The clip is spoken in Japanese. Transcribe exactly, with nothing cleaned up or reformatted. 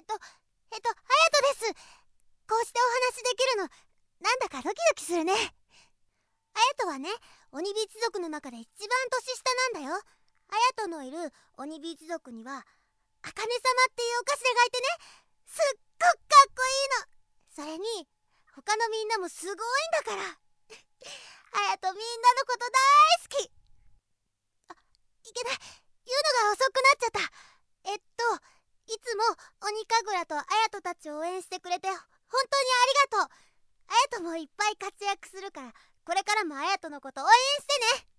とえっと隼人です。こうしてお話できるのなんだかドキドキするね。隼人はね、鬼火一族の中で一番年下なんだよ。隼人のいる鬼火一族には茜様っていうお頭がいてね、すっごくかっこいいの。それに他のみんなもすごいんだから。隼人みんなのこと大好き。あ、いけない、言うのが遅くなっちゃった。えっといつも鬼神楽と隼人たちを応援してくれて本当にありがとう。隼人もいっぱい活躍するから、これからも隼人のこと応援してね。